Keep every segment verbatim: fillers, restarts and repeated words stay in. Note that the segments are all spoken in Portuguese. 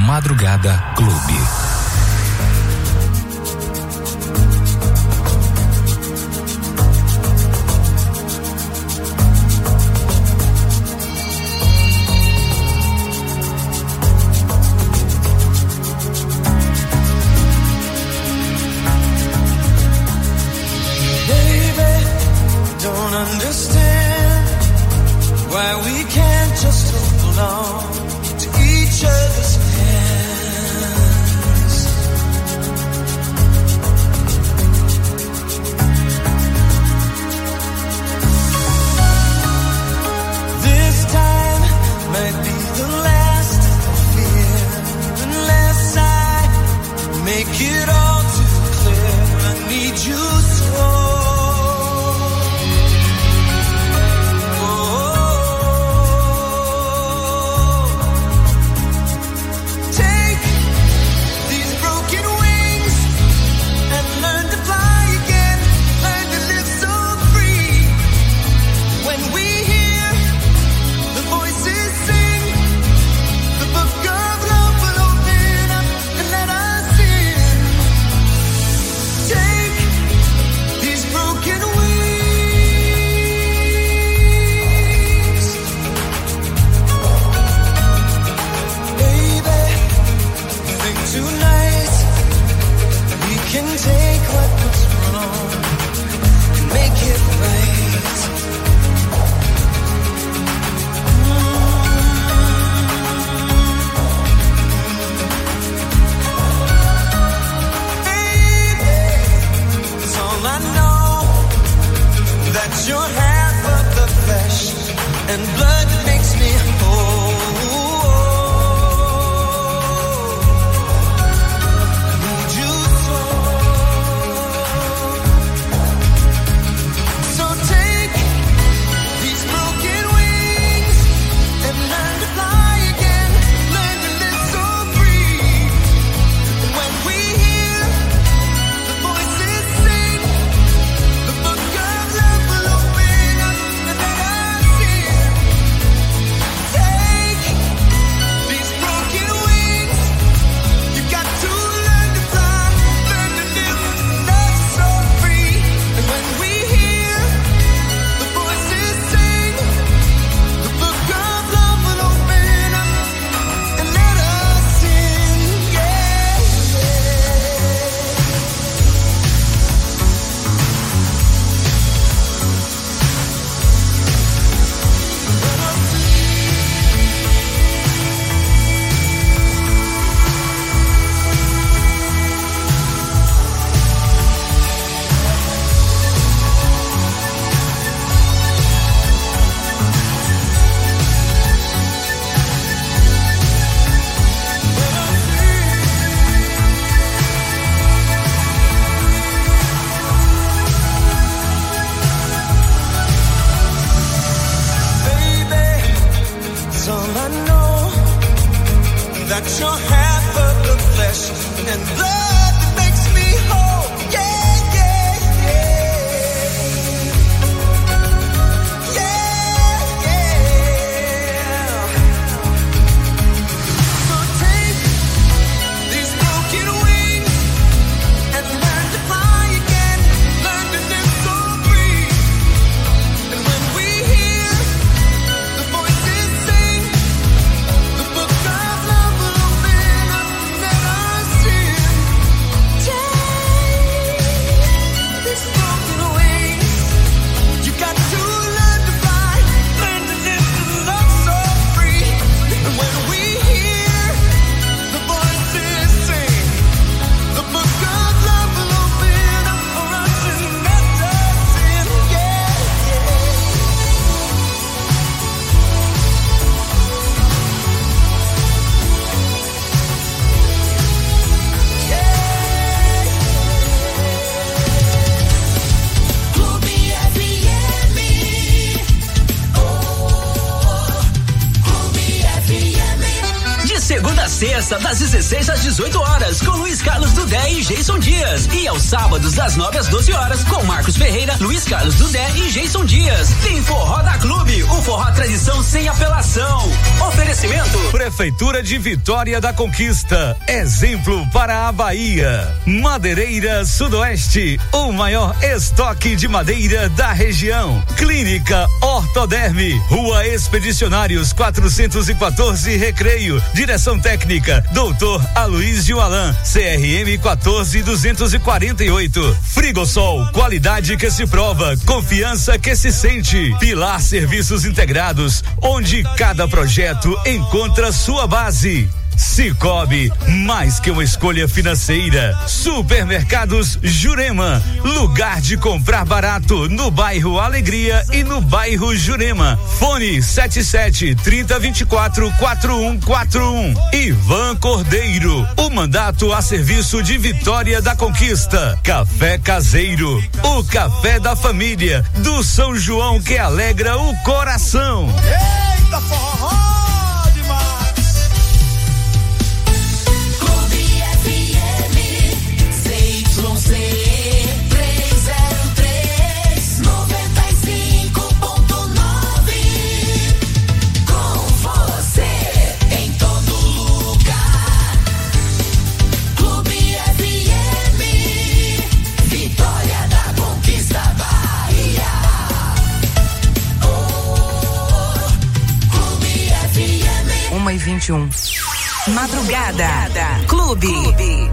Madrugada Clube. Das dezesseis às dezoito horas, com Luiz Carlos Dudé e Jason Dias. E aos sábados, das nove às doze horas, com Marcos Ferreira, Luiz Carlos Dudé e Jason Dias. Tem Forró da Clube, o forró tradição sem apelação. Oferecimento Oferecimento Prefeitura de Vitória da Conquista, exemplo para a Bahia. Madeireira Sudoeste, o maior estoque de madeira da região. Clínica Ortoderme, Rua Expedicionários quatrocentos e quatorze, Recreio. Direção técnica doutor Aloísio Alan, C R M quatorze duzentos e quarenta e oito. Frigosol, qualidade que se prova, confiança que se sente. Pilar Serviços Integrados, onde cada projeto encontra sua base. Cicobi, mais que uma escolha financeira. Supermercados Jurema, lugar de comprar barato no bairro Alegria e no bairro Jurema. Fone sete sete, trinta, vinte e quatro, quarenta e um quarenta e um. Ivan Cordeiro, o mandato a serviço de Vitória da Conquista. Café Caseiro, o café da família, do São João que alegra o coração. Eita, forró! uma e vinte e um. Madrugada. Clube. Clube.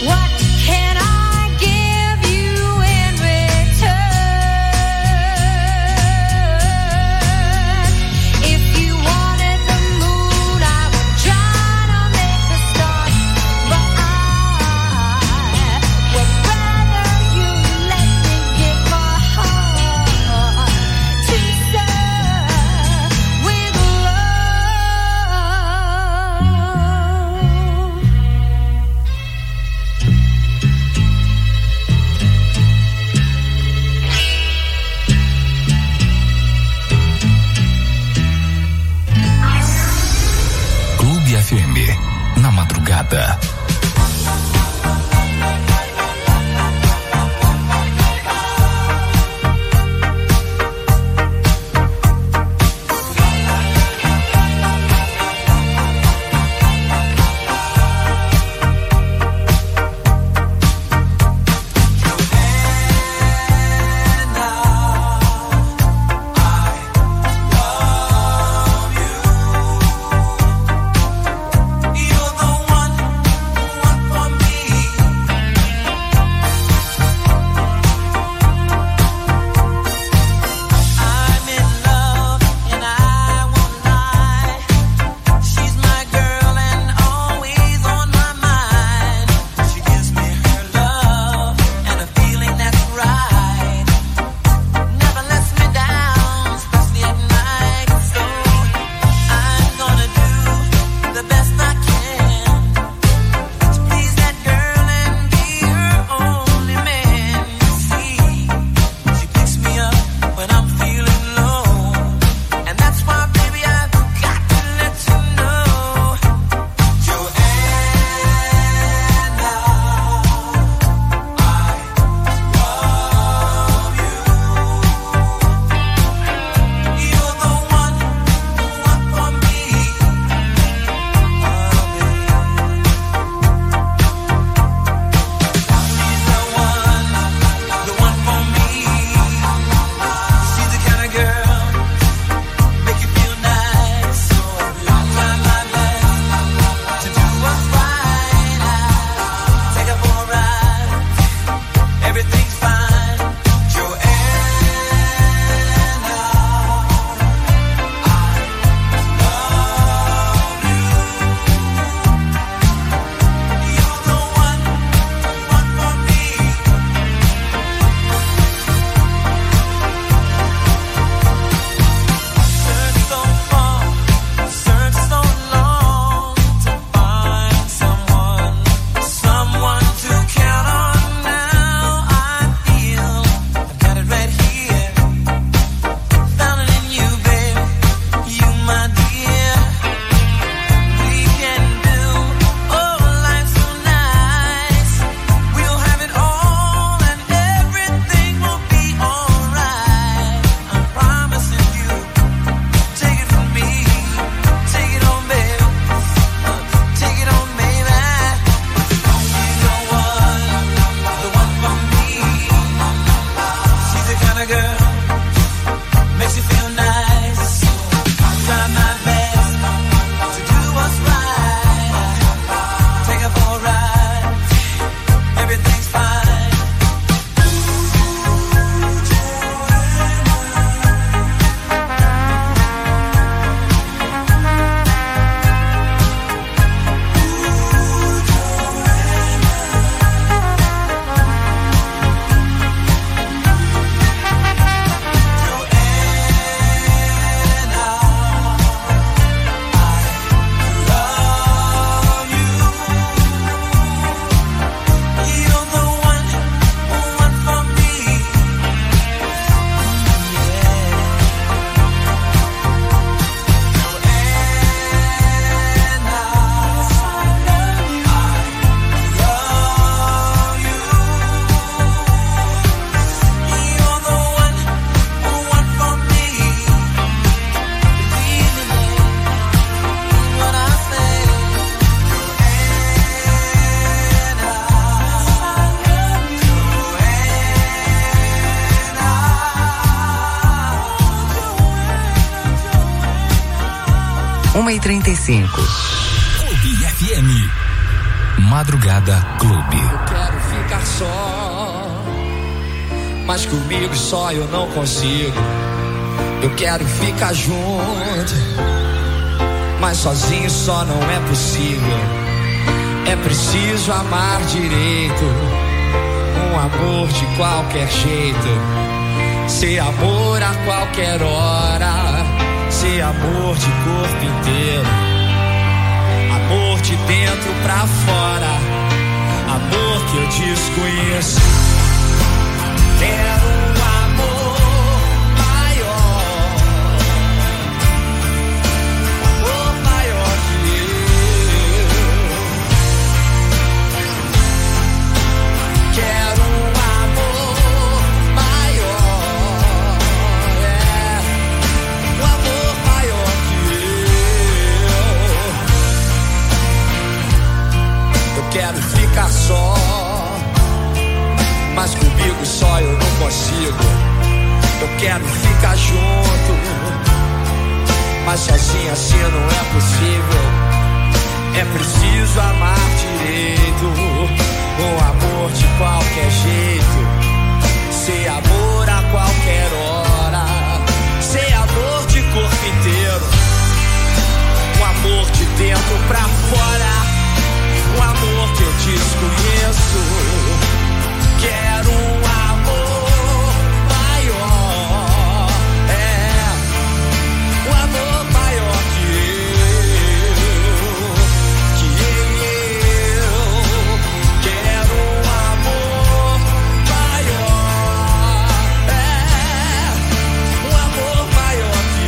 uma e trinta e cinco. Clube F M. Madrugada Clube. Eu quero ficar só, mas comigo só eu não consigo. Eu quero ficar junto, mas sozinho só não é possível. É preciso amar direito, um amor de qualquer jeito. Ser amor a qualquer hora, ser amor de corpo inteiro. Amor de dentro pra fora, amor que eu desconheço. Quero um amor maior, um amor maior que eu. Quero um amor maior, é, um amor maior que eu. Eu quero ficar só, mas comigo só eu não consigo. Eu quero ficar junto, mas sozinho assim não é possível. É preciso amar direito, um amor de qualquer jeito. Ser amor a qualquer hora, ser amor de corpo inteiro. Um amor de dentro pra fora, um amor que eu desconheço. Quero um amor maior, é, um amor maior que eu, que eu. Quero um amor maior, é, um amor maior que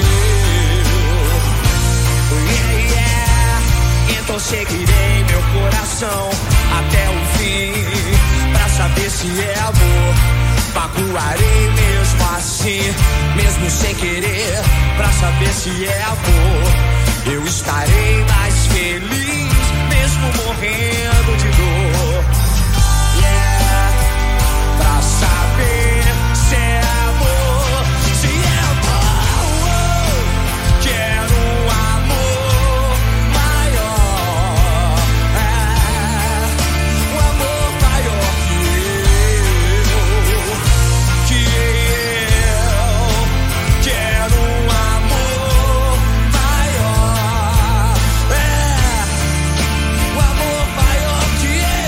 eu, yeah, yeah. Então seguirei meu coração até o fim, pra saber se é amor. Magoarei mesmo assim, mesmo sem querer, pra saber se é amor. Eu estarei mais feliz, mesmo morrendo de dor, yeah. Pra saber se é amor, se é amor. Quero um amor maior, é, um amor maior que eu, que eu. Quero um amor maior, é, um amor maior que eu.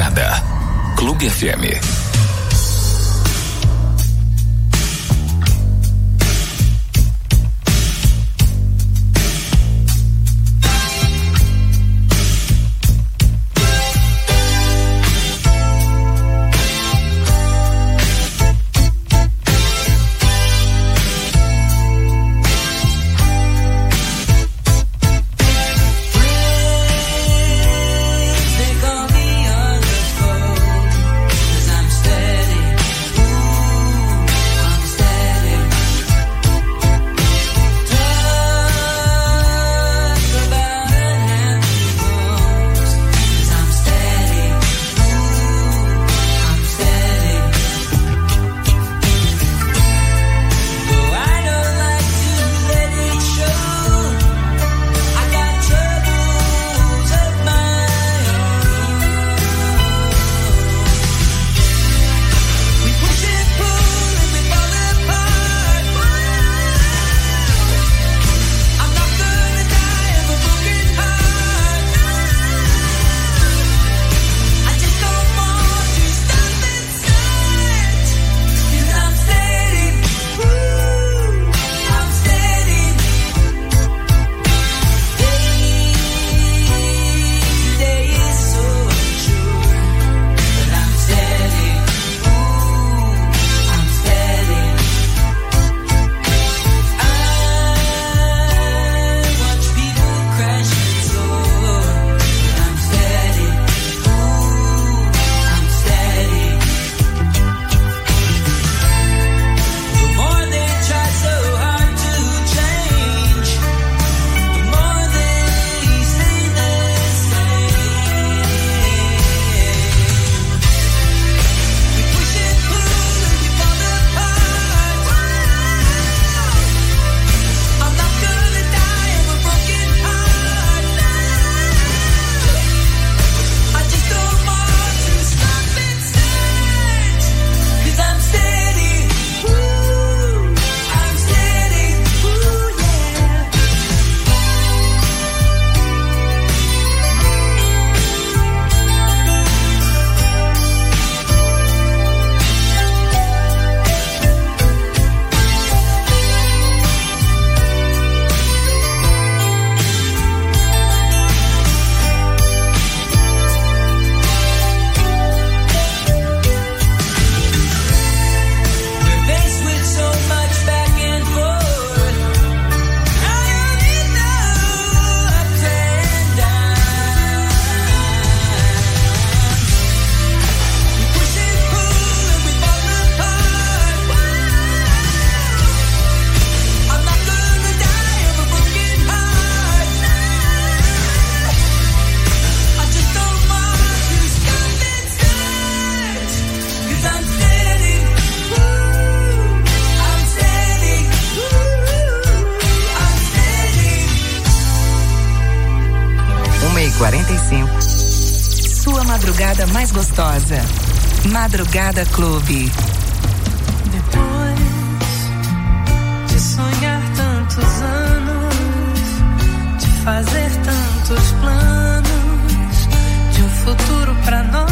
Madrugada, Clube F M. quarenta e cinco. Sua madrugada mais gostosa. Madrugada Clube. Depois de sonhar tantos anos, de fazer tantos planos, de um futuro pra nós,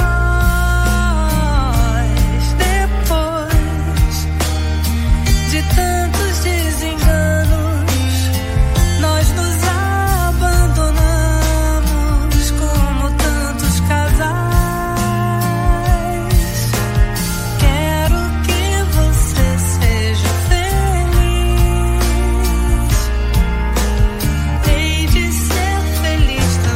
depois de tantos desenganos, nós nos abandonamos como tantos casais. Quero que você seja feliz. Hei de ser feliz também.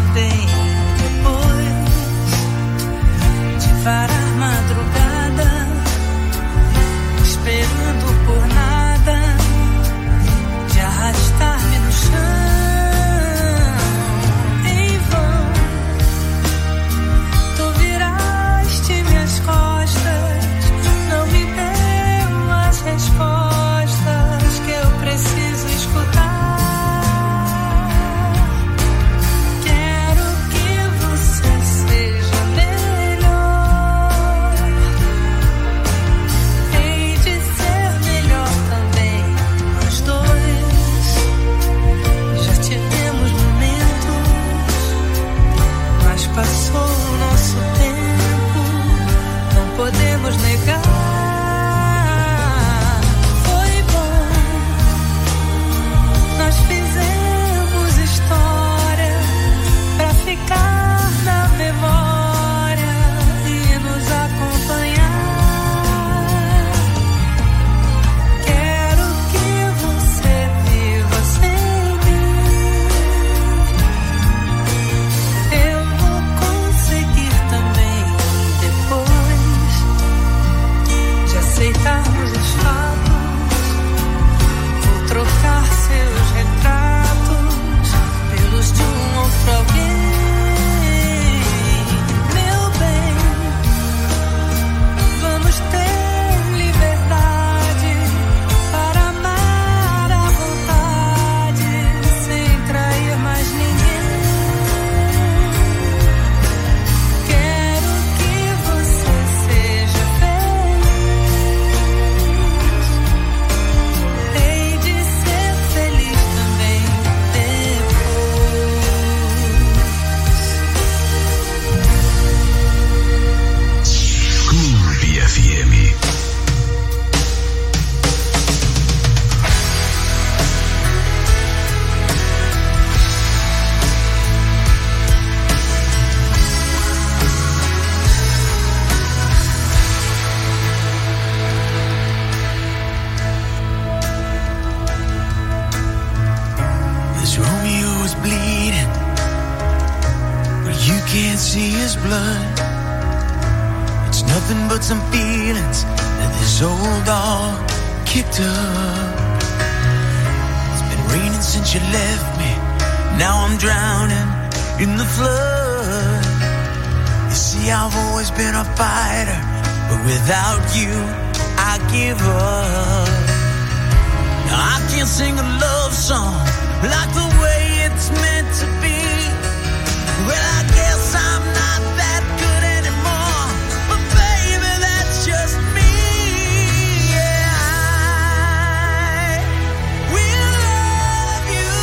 can't see his blood. It's nothing but some feelings that this old dog kicked up. It's been raining since you left me. Now I'm drowning in the flood. You see, I've always been a fighter, but without you, I give up. Now I can't sing a love song like the way it's meant to be. Well, I guess I'm not that good anymore, but baby, that's just me. Yeah, I will love you,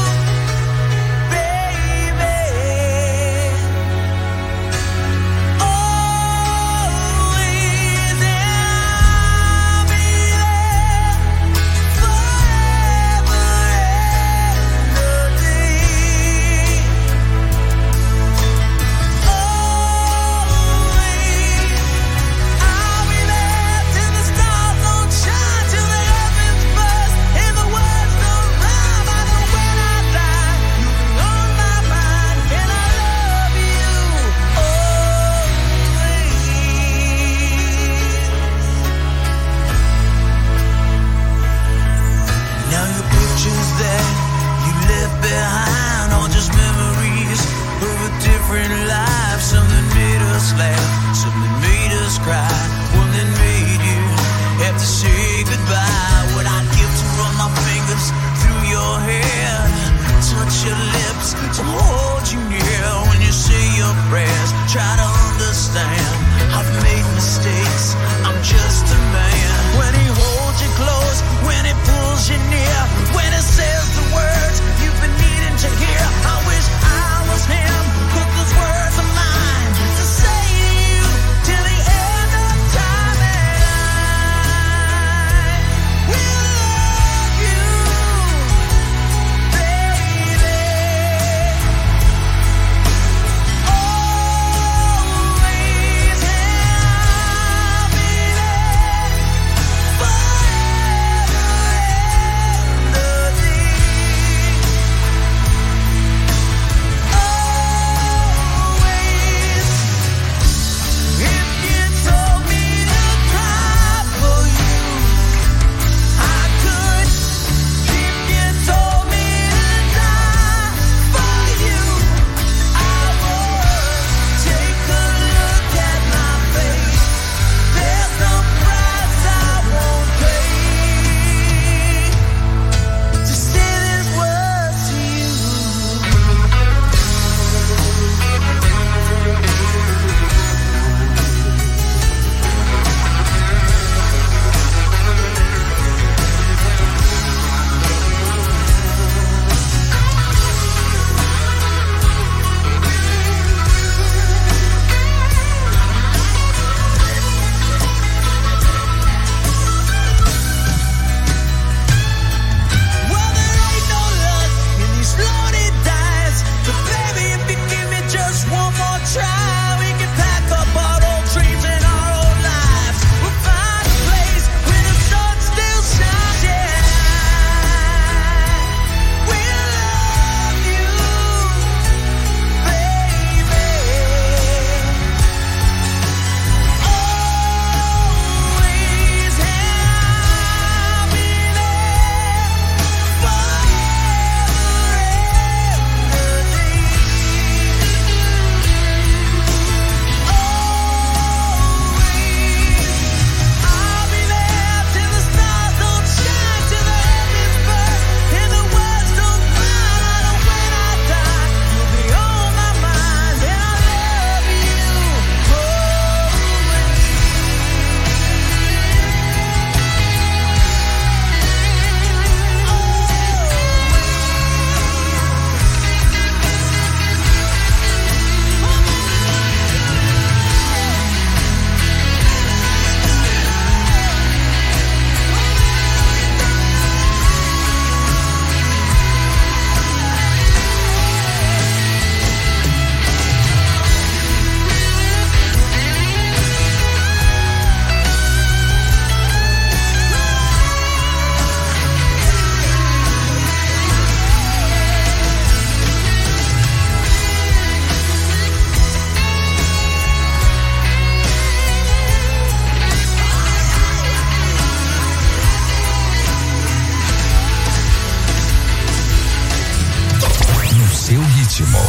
baby, always, and I'll be there forever and a day. Behind all just memories of a different life. Something made us laugh, something made us cry, one that made you have to say goodbye. What I'd give to run my fingers through your hair, touch your lips, to hold you near when you say your prayers. Try to understand, I've made mistakes, I'm just a man. When he holds you close, when he pulls you near, when he says the words you've been needing to hear, I wish I was him, but those words are mine to say to you till the end of time. And I will love you, baby, always, and I'll be there forever and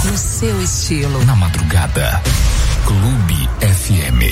No seu estilo. Na madrugada. Clube F M.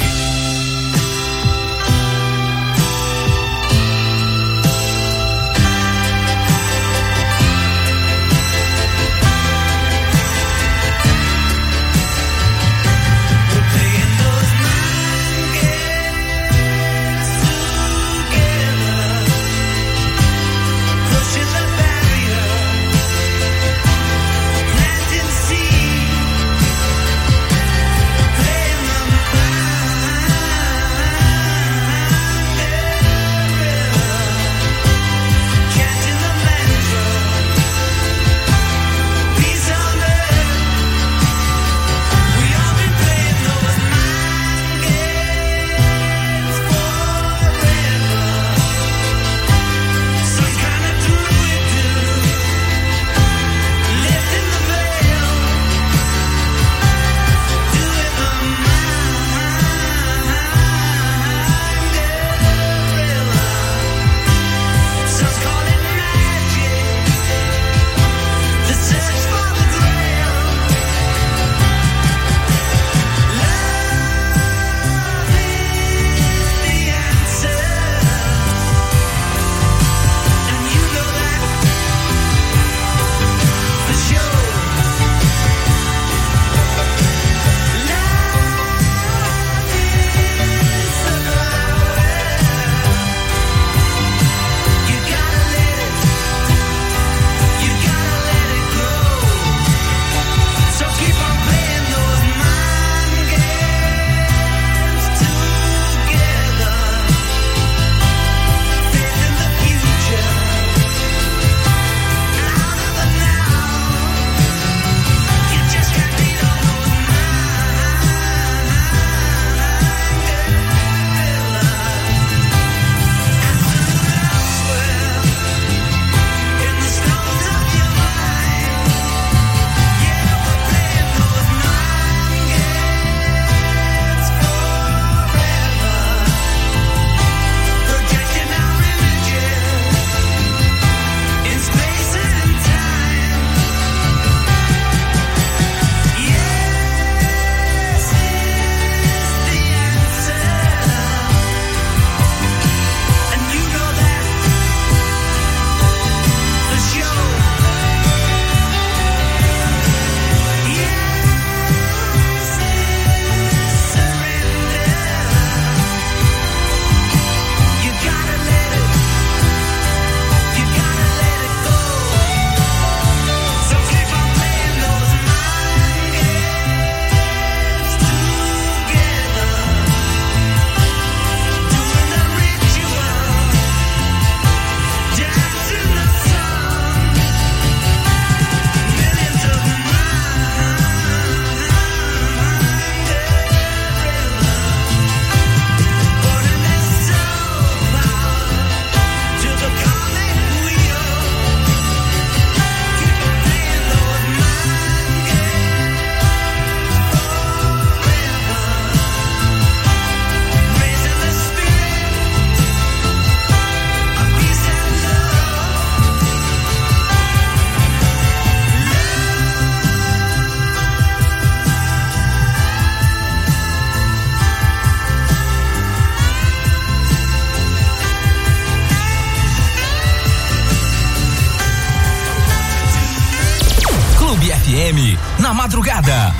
Na madrugada.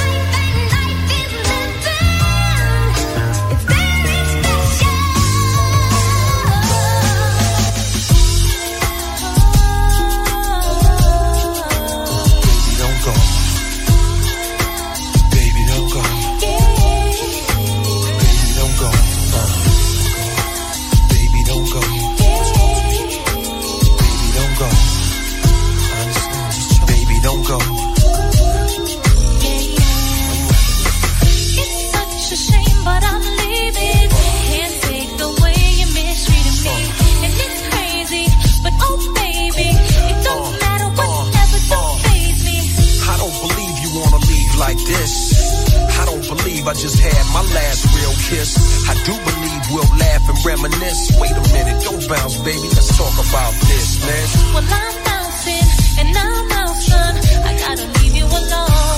I just had my last real kiss. I do believe we'll laugh and reminisce. Wait a minute, don't bounce, baby. Let's talk about this, man. Well, I'm bouncing and I'm out, son. I gotta leave you alone.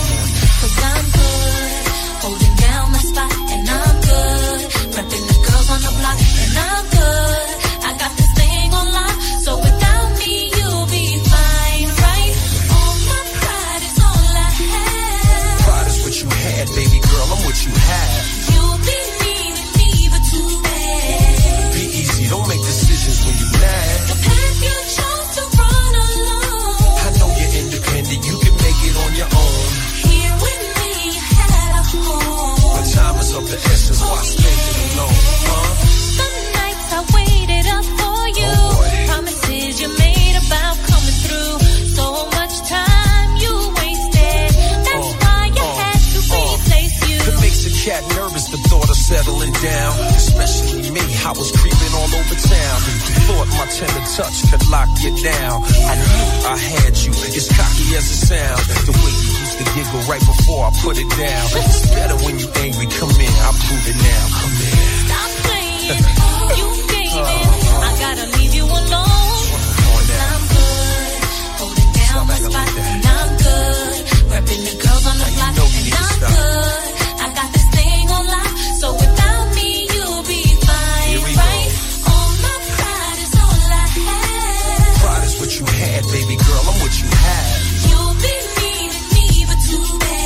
the essence, why spend it alone, huh? Some nights I waited up for you. Oh, promises you made about coming through. So much time you wasted. That's uh, why you uh, had to uh, replace you. It makes a cat nervous, the thought of settling down. Especially me, I was creeping all over town. Thought my tender touch could lock you down. I knew I had you, as cocky as it sounds. The way you used to giggle right before I put it down. It's better when you angry, come in, I'll prove it now. Come in. Stop playing, you gave in. I gotta leave you alone. I'm good, holding down my spot, and I'm good. Repping the girls on the block, and I'm good. I got this thing on lock, so without me you'll be fine, right? All my pride is all I have. Pride is what you had, baby girl, I'm what you have. You'll be needing me, but too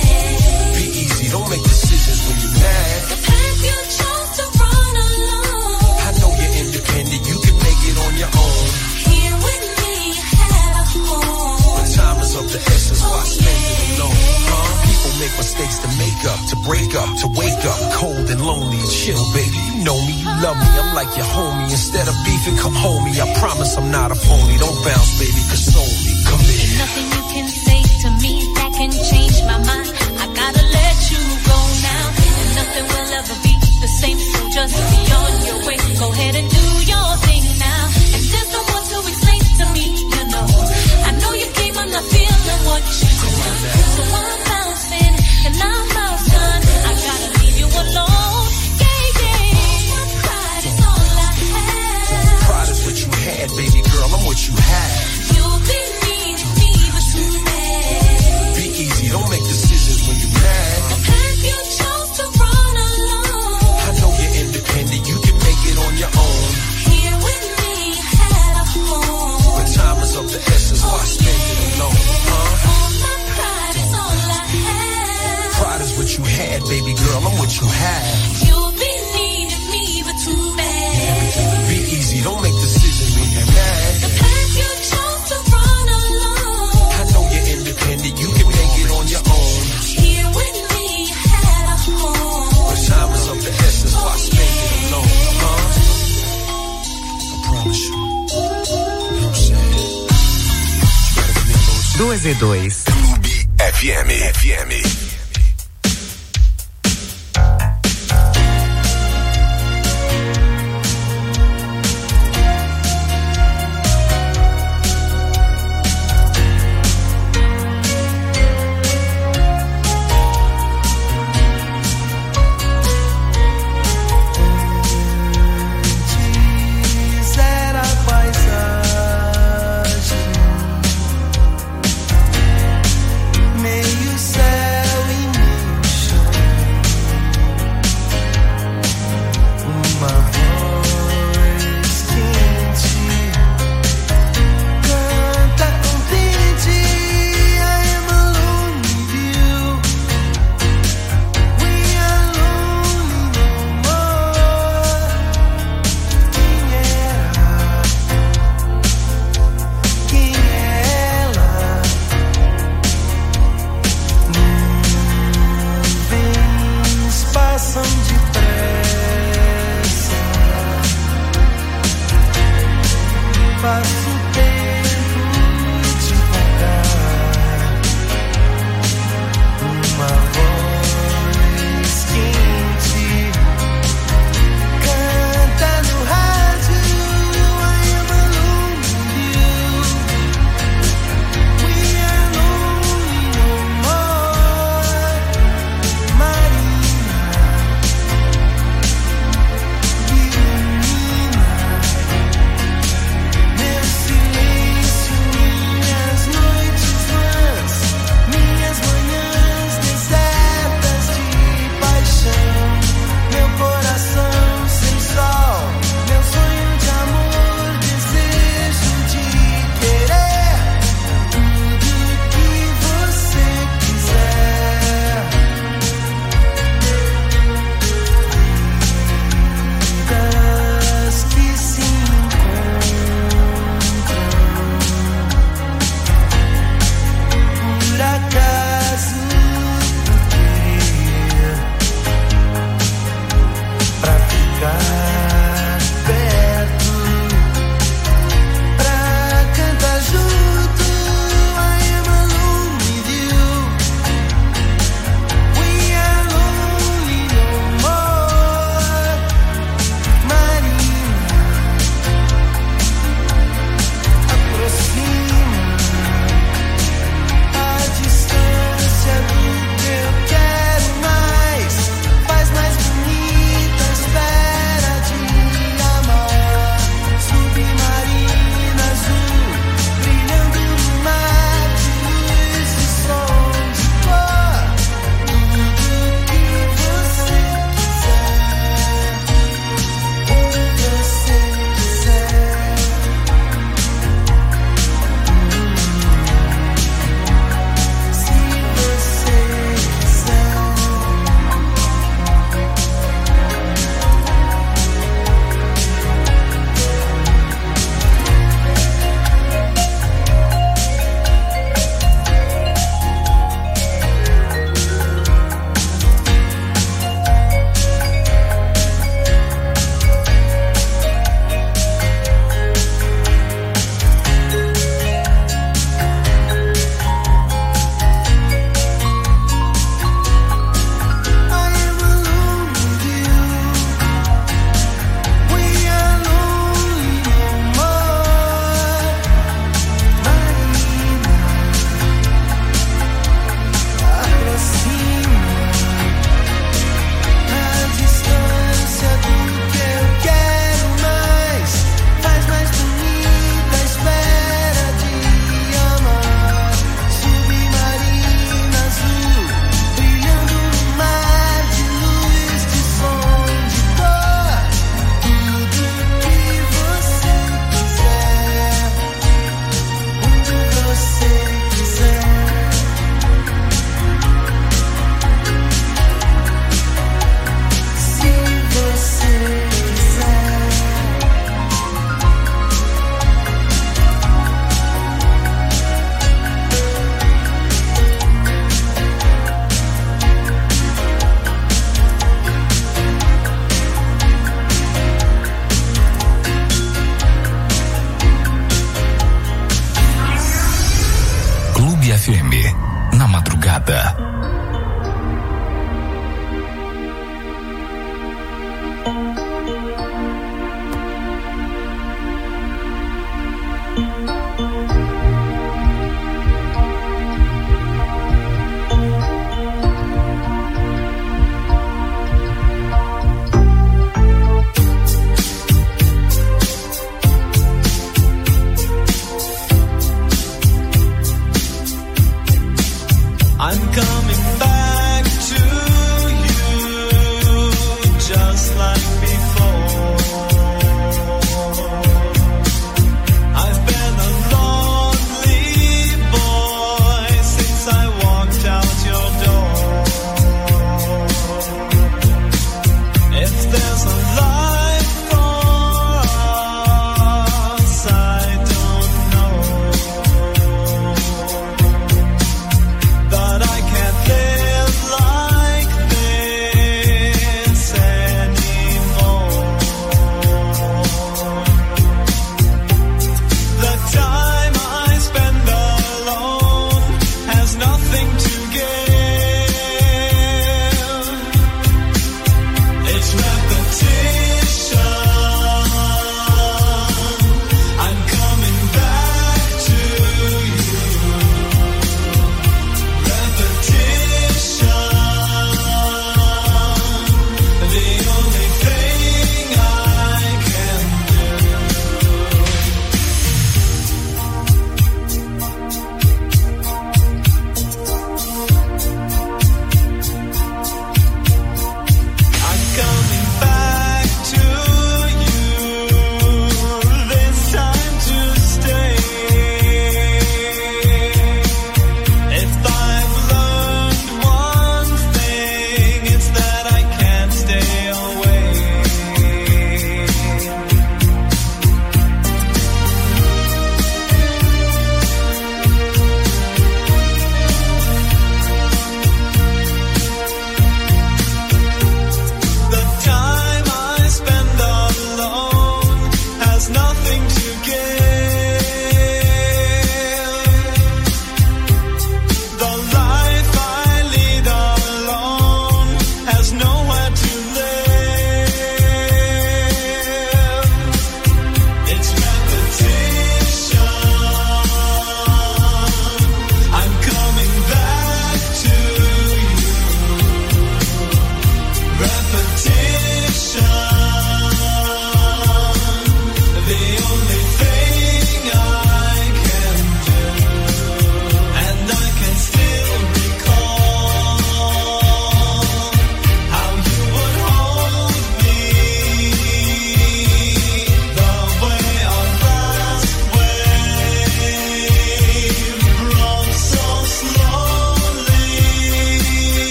bad. Be easy, don't make decisions when you're mad. The path you chose to run alone. I know you're independent, you can make it on your own. Here with me, you had a home. But time is of the essence, why spend it alone, huh? People make mistakes to make up, to break up, to wake up, cold and lonely and chill, baby. You know me, you love me, I'm like your homie. Instead of beefing, come home me. I promise I'm not a phony. Don't bounce, baby, console me. Come in. There's nothing you can say to me that can change my mind. I gotta let you go now, and nothing will ever be the same. So just be on your way. Go ahead and do your thing now. And there's no one to explain to me, you know. I know you came, I'm not feeling what you do. So I'm bouncing and I'm out, son. I gotta leave you alone. Yeah, yeah. My pride is all I have. Pride is what you had, baby girl, I'm what you have. You'll be needing me, but too bad. Be easy, don't make decisions when you're mad. The path you chose to run alone. I know you're independent, you can make it on your own. Here with me, you had a home. But time is of the essence, why spend it alone, huh? All my pride is all I have. Pride is what you had, baby girl, I'm what you have. You'll be needing me, but too bad. Be easy, don't make decisions when you're mad. The path you chose to run alone. I know you're independent, you can make it on your own. Here with me, you had a home. But time is of the essence, why spend it alone, huh? I promise you. You know what I'm saying? dois e dois. Clube F M. F M. Meio céu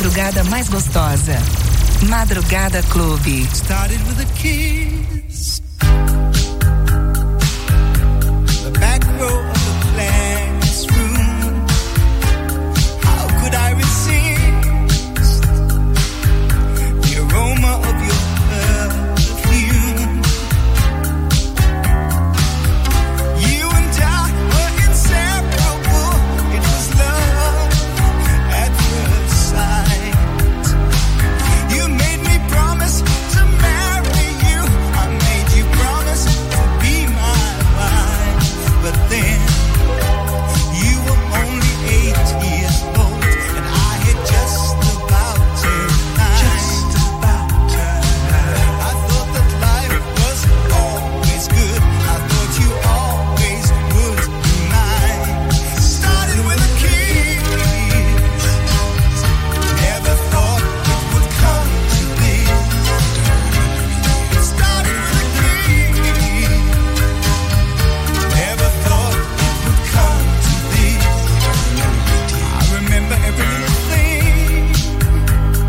madrugada mais gostosa. Madrugada Clube. Started with a kiss.